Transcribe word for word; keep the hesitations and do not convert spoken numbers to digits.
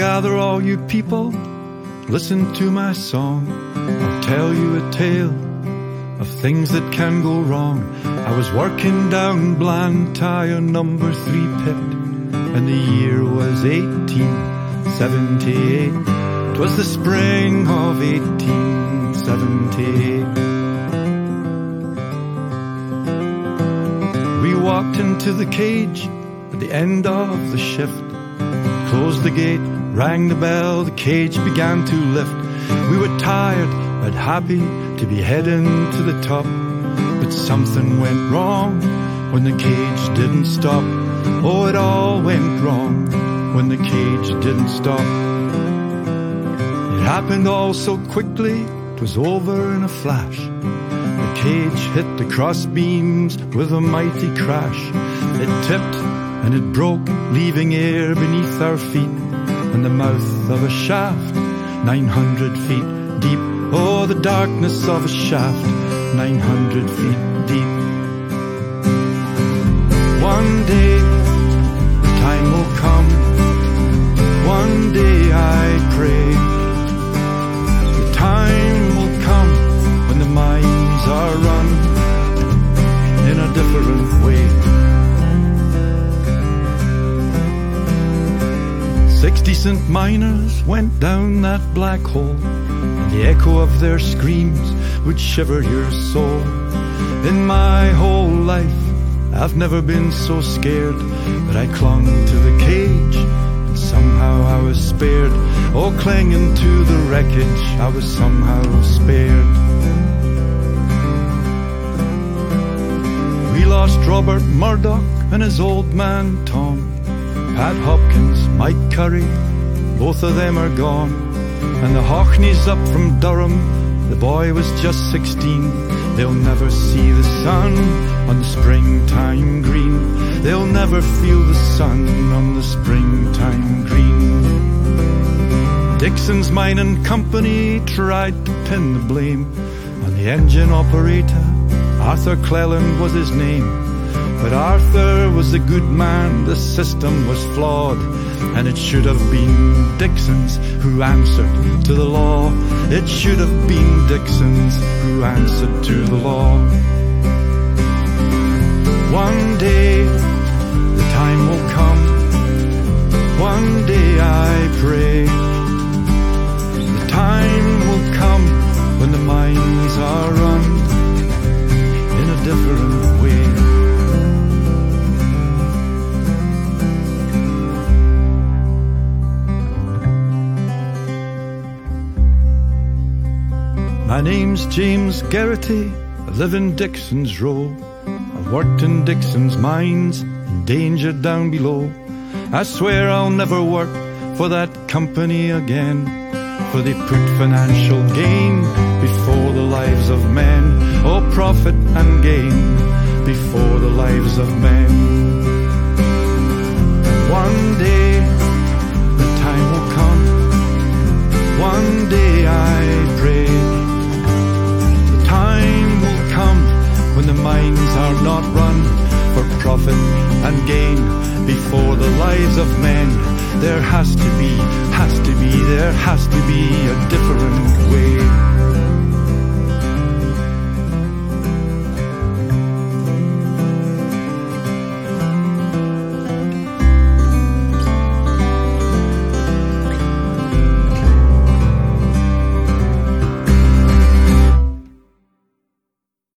gather all you people, listen to my song. I'll tell you a tale of things that can go wrong. I was working down Blantyre number three pit, and the year was eighteen seventy-eight. 'Twas the spring of eighteen seventy-eight. We walked into the cage at the end of the shift, closed the gate, rang the bell, the cage began to lift. We were tired but happy to be heading to the top, but something went wrong when the cage didn't stop. Oh, it all went wrong when the cage didn't stop. It happened all so quickly, it was over in a flash. The cage hit the cross beams with a mighty crash. It tipped and it broke, leaving air beneath our feet, and the mouth of a shaft nine hundred feet deep. Oh, the darkness of a shaft nine hundred feet deep. One day the time will come, one day I pray, the time will come when the mines are run in a different way. Six decent miners went down that black hole, and the echo of their screams would shiver your soul. In my whole life I've never been so scared, but I clung to the cage and somehow I was spared. Oh, clinging to the wreckage, I was somehow spared. We lost Robert Murdoch and his old man Tom, Pat Hopkins, Mike Curry, both of them are gone. And the Hockneys up from Durham, the boy was just sixteen. They'll never see the sun on the springtime green. They'll never feel the sun on the springtime green. Dixon's Mining Company tried to pin the blame on the engine operator. Arthur Cleland was his name, but Arthur was a good man. The system was flawed, and it should have been Dixon's who answered to the law. It should have been Dixon's who answered to the law. One day the time will come, one day I pray, the time will come when the mines are run in a different way. My name's James Geraghty, I live in Dixon's Row. I've worked in Dixon's mines, in danger down below. I swear I'll never work for that company again, for they put financial gain before the lives of men. Oh, profit and gain before the lives of men. One day the time will come, one day I pray, time will come when the mines are not run for profit and gain before the lives of men. There has to be, has to be, there has to be a different way.